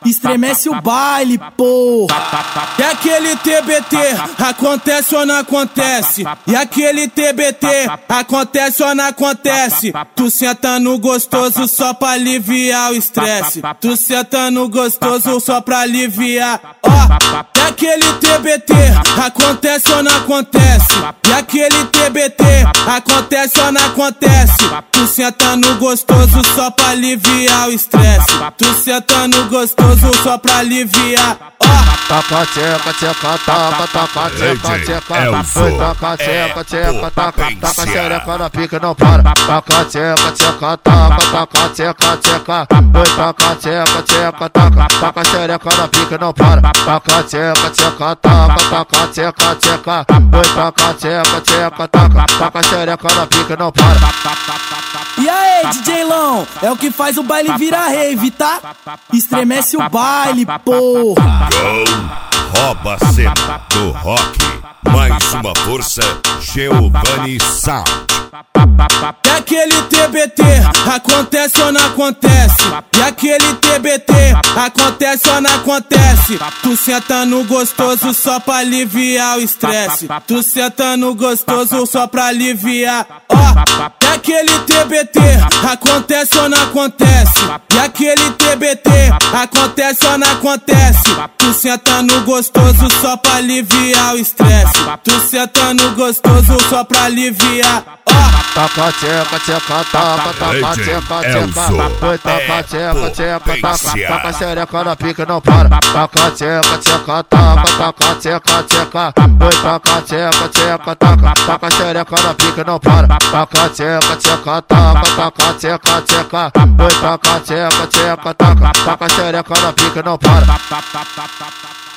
Estremece o baile, porra. E aquele TBT, acontece ou não acontece? E aquele TBT, acontece ou não acontece? Tu senta no gostoso só pra aliviar o estresse. Tu senta no gostoso só pra aliviar. Ó, e aquele TBT, acontece ou não acontece? E aquele TBT, acontece ou não acontece? Tu senta no gostoso só pra aliviar o estresse. Tu senta no gostoso só pra aliviar. Taca tcheca, tcheca, taca, taca tcheca, tcheca. Foi taca tcheca, tcheca, taca xereca na pica não para. Taca tcheca, tcheca, taca tcheca, tcheca. Foi taca tcheca, tcheca, taca xereca na pica não para. Taca tcheca, tcheca, taca tcheca, tcheca. Foi taca tcheca, tcheca, taca xereca na pica não para. E aí, DJ Lão, é o que faz o baile virar rave, tá? Estremece o baile, porra. Rouba a cena do rock. Mais uma força, Giovanni Sound. E aquele TBT, acontece ou não acontece? E aquele TBT, acontece ou não acontece? Tu senta no gostoso só pra aliviar o estresse. Tu senta no gostoso só pra aliviar. Ó, e aquele TBT, acontece ou não acontece? E aquele TBT, acontece ou não acontece? Tu senta no gostoso só pra aliviar o estresse. Tu senta no gostoso só pra aliviar. Taca tcheca, tcheca, taca tcheca, tcheca. Foi taca tcheca, tcheca, taca xereca na pica não para. Taca tcheca, tcheca, taca tcheca, tcheca. Foi taca tcheca, tcheca, taca xereca na pica não para. Taca tcheca, tcheca, taca tcheca, tcheca. Foi taca tcheca, tcheca, taca xereca na pica não para.